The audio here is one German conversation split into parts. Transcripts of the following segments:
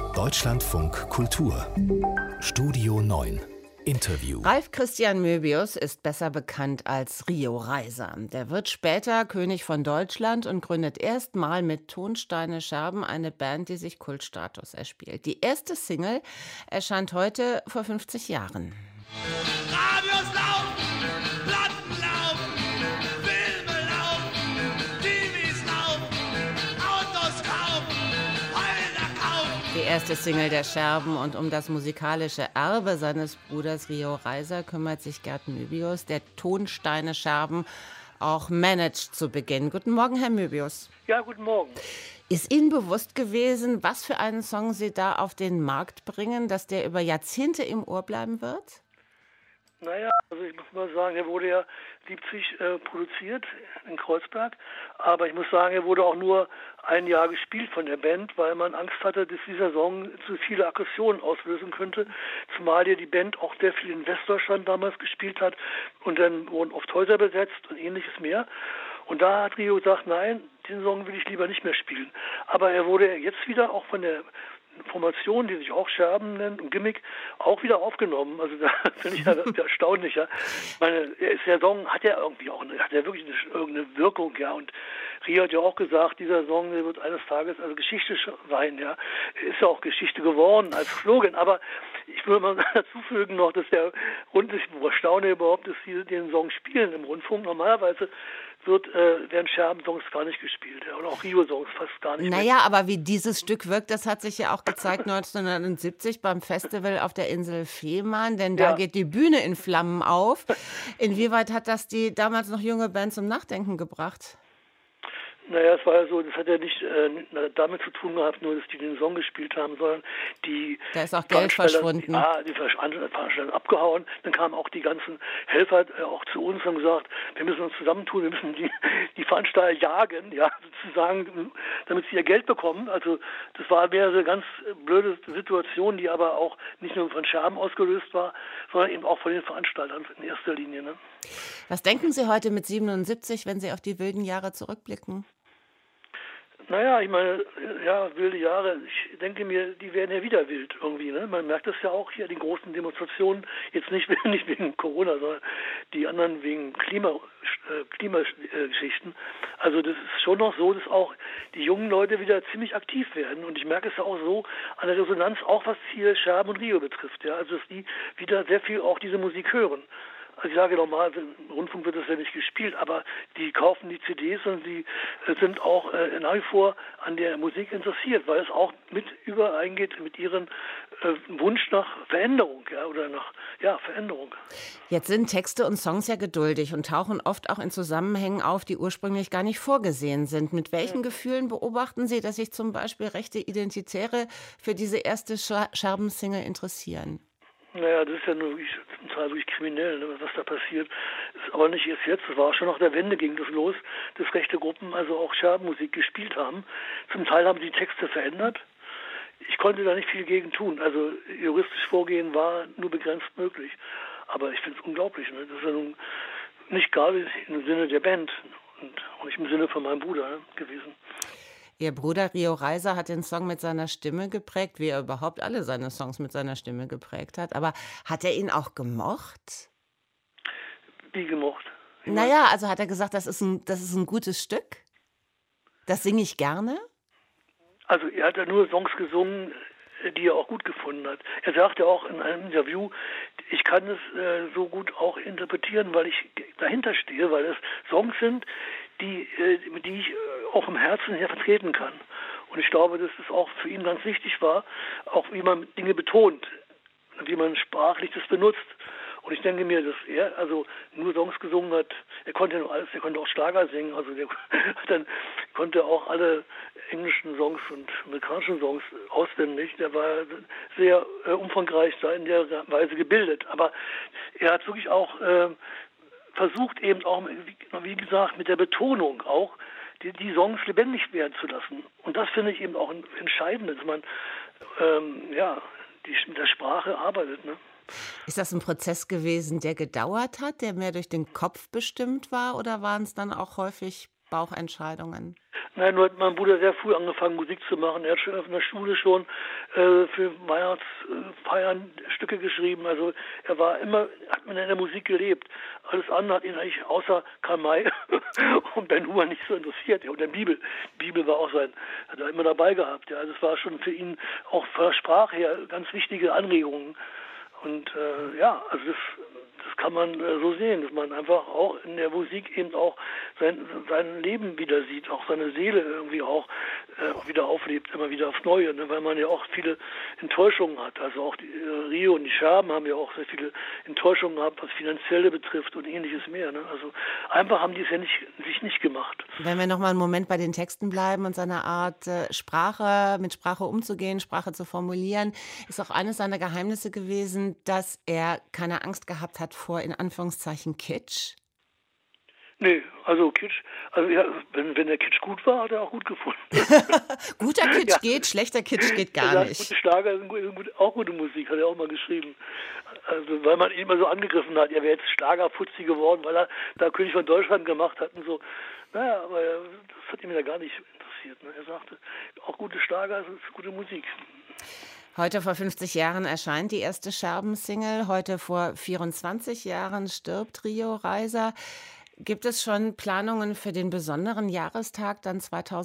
Deutschlandfunk Kultur Studio 9 Interview. Ralf Christian Möbius ist besser bekannt als Rio Reiser. Der wird später König von Deutschland und gründet erstmal mit Tonsteine Scherben eine Band, die sich Kultstatus erspielt. Die erste Single erscheint heute vor 50 Jahren. Radios laufen, Platten laufen, Filme laufen, TVs laufen, Autos kaufen, Häuser kaufen. Die erste Single der Scherben, und um das musikalische Erbe seines Bruders Rio Reiser kümmert sich Gerd Möbius, der Tonsteine Scherben auch managt zu Beginn. Guten Morgen, Herr Möbius. Ja, guten Morgen. Ist Ihnen bewusst gewesen, was für einen Song Sie da auf den Markt bringen, dass der über Jahrzehnte im Ohr bleiben wird? Naja, also ich muss mal sagen, er wurde ja 70 produziert in Kreuzberg, aber ich muss sagen, er wurde auch nur ein Jahr gespielt von der Band, weil man Angst hatte, dass dieser Song zu viele Aggressionen auslösen könnte, zumal ja die Band auch sehr viel in Westdeutschland damals gespielt hat und dann wurden oft Häuser besetzt und ähnliches mehr. Und da hat Rio gesagt, nein, den Song will ich lieber nicht mehr spielen. Aber er wurde jetzt wieder auch von der Formation, die sich auch Scherben nennt und Gimmick, auch wieder aufgenommen. Also da finde ich ja erstaunlich. Ja. Ich meine, der Song hat ja irgendwie auch hat ja wirklich irgendeine Wirkung, ja. Und Rio hat ja auch gesagt, dieser Song, der wird eines Tages also Geschichte sein, ja. Ist ja auch Geschichte geworden als Slogan. Aber ich würde mal dazu fügen noch, dass ich staune überhaupt, dass sie den Song spielen im Rundfunk. Normalerweise werden Scherben-Songs gar nicht gespielt, ja, oder auch Rio-Songs fast gar nicht. Naja, aber wie dieses Stück wirkt, das hat sich ja auch gezeigt 1970 beim Festival auf der Insel Fehmarn, denn da geht die Bühne in Flammen auf. Inwieweit hat das die damals noch junge Band zum Nachdenken gebracht? Naja, es war ja so, das hat ja nicht damit zu tun gehabt, nur dass die den Song gespielt haben, sondern da ist auch Geld verschwunden. Ja, die Veranstalter abgehauen. Dann kamen auch die ganzen Helfer auch zu uns und haben gesagt, wir müssen uns zusammentun, wir müssen die Veranstalter jagen, ja, sozusagen, damit sie ihr Geld bekommen. Also das war eine ganz blöde Situation, die aber auch nicht nur von Scherben ausgelöst war, sondern eben auch von den Veranstaltern in erster Linie. Ne? Was denken Sie heute mit 77, wenn Sie auf die wilden Jahre zurückblicken? Naja, ich meine, ja, wilde Jahre, ich denke mir, die werden ja wieder wild irgendwie, ne? Man merkt das ja auch hier, die großen Demonstrationen, jetzt nicht wegen Corona, sondern die anderen wegen Klimageschichten. Also das ist schon noch so, dass auch die jungen Leute wieder ziemlich aktiv werden. Und ich merke es ja auch so an der Resonanz, auch was hier Scherben und Rio betrifft, ja. Also dass die wieder sehr viel auch diese Musik hören. Also ich sage normal, im Rundfunk wird das ja nicht gespielt, aber die kaufen die CDs und die sind auch nach wie vor an der Musik interessiert, weil es auch mit übereingeht mit ihrem Wunsch nach Veränderung, ja, oder nach Veränderung. Jetzt sind Texte und Songs ja geduldig und tauchen oft auch in Zusammenhängen auf, die ursprünglich gar nicht vorgesehen sind. Mit welchen Gefühlen beobachten Sie, dass sich zum Beispiel rechte Identitäre für diese erste Scherben-Single interessieren? Naja, das ist ja nur zum Teil wirklich kriminell, ne, was da passiert. Ist aber nicht erst jetzt, das war schon nach der Wende ging das los, dass rechte Gruppen also auch Scherbenmusik gespielt haben. Zum Teil haben die Texte verändert. Ich konnte da nicht viel gegen tun. Also juristisch vorgehen war nur begrenzt möglich. Aber ich finde es unglaublich. Ne? Das ist ja nun nicht gerade im Sinne der Band und auch nicht im Sinne von meinem Bruder gewesen. Ihr Bruder Rio Reiser hat den Song mit seiner Stimme geprägt, wie er überhaupt alle seine Songs mit seiner Stimme geprägt hat. Aber hat er ihn auch gemocht? Wie gemocht? Naja, also hat er gesagt, das ist ein gutes Stück? Das singe ich gerne? Also er hat ja nur Songs gesungen, die er auch gut gefunden hat. Er sagte auch in einem Interview, ich kann es so gut auch interpretieren, weil ich dahinter stehe, weil es Songs sind, die ich auch im Herzen her vertreten kann. Und ich glaube, dass es auch für ihn ganz wichtig war, auch wie man Dinge betont, wie man sprachlich das benutzt. Und ich denke mir, dass er also nur Songs gesungen hat. Er konnte ja nur alles, er konnte auch Schlager singen, also dann konnte auch alle englischen Songs und amerikanischen Songs auswendig. Der war sehr umfangreich da in der Weise gebildet. Aber er hat wirklich auch versucht eben auch, wie gesagt, mit der Betonung auch, die Songs lebendig werden zu lassen. Und das finde ich eben auch entscheidend, dass man mit der Sprache arbeitet. Ne? Ist das ein Prozess gewesen, der gedauert hat, der mehr durch den Kopf bestimmt war, oder waren es dann auch häufig Bauchentscheidungen? Nein, nur hat mein Bruder sehr früh angefangen, Musik zu machen. Er hat schon in der Schule schon für Weihnachtsfeiern Stücke geschrieben. Also er war immer, hat in der Musik gelebt. Alles andere hat ihn eigentlich außer Karl May und Ben Hur nicht so interessiert. Ja, und der Bibel war auch hat er immer dabei gehabt. Ja, also es war schon für ihn auch von der Sprache her ganz wichtige Anregungen. Und also das kann man so sehen, dass man einfach auch in der Musik eben auch sein Leben wieder sieht, auch seine Seele irgendwie auch wieder auflebt, immer wieder aufs Neue, ne? Weil man ja auch viele Enttäuschungen hat. Also auch die Rio und die Scherben haben ja auch sehr viele Enttäuschungen gehabt, was Finanzielle betrifft und ähnliches mehr. Ne? Also einfach haben die es ja sich nicht gemacht. Wenn wir noch mal einen Moment bei den Texten bleiben und seiner Art, mit Sprache umzugehen, Sprache zu formulieren, ist auch eines seiner Geheimnisse gewesen, dass er keine Angst gehabt hat vor, in Anführungszeichen, Kitsch. Nee, also Kitsch, wenn der Kitsch gut war, hat er auch gut gefunden. Guter Kitsch geht, schlechter Kitsch geht gar nicht. Gute Schlager sind auch gute Musik, hat er auch mal geschrieben. Also weil man ihn immer so angegriffen hat, er wäre jetzt Schlagerfuzzi geworden, weil er da König von Deutschland gemacht hat und so. Naja, aber das hat ihn ja gar nicht interessiert. Ne? Er sagte, auch gute Schlager ist gute Musik. Heute vor 50 Jahren erscheint die erste Scherben-Single. Heute vor 24 Jahren stirbt Rio Reiser. Gibt es schon Planungen für den besonderen Jahrestag dann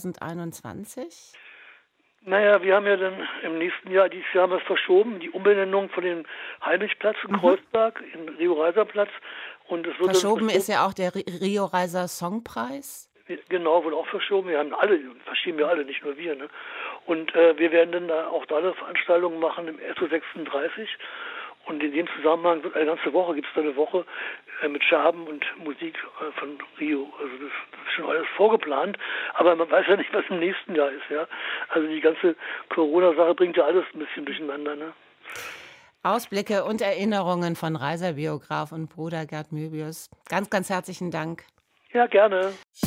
2021? Naja, wir haben ja dann im nächsten Jahr, dieses Jahr haben wir es verschoben, die Umbenennung von dem Heinrichsplatz in Kreuzberg in Rio-Reiser-Platz. Und es wird verschoben ist ja auch der Rio Reiser Songpreis. Genau, wurde auch verschoben. Verschieben wir alle, nicht nur wir. Ne? Und wir werden dann auch da eine Veranstaltung machen im SO 36. Und in dem Zusammenhang gibt es da eine Woche mit Scherben und Musik von Rio. Also das ist schon alles vorgeplant, aber man weiß ja nicht, was im nächsten Jahr ist. Ja? Also die ganze Corona-Sache bringt ja alles ein bisschen durcheinander. Ne? Ausblicke und Erinnerungen von Reiser-Biograf und Bruder Gerd Möbius. Ganz, ganz herzlichen Dank. Ja, gerne.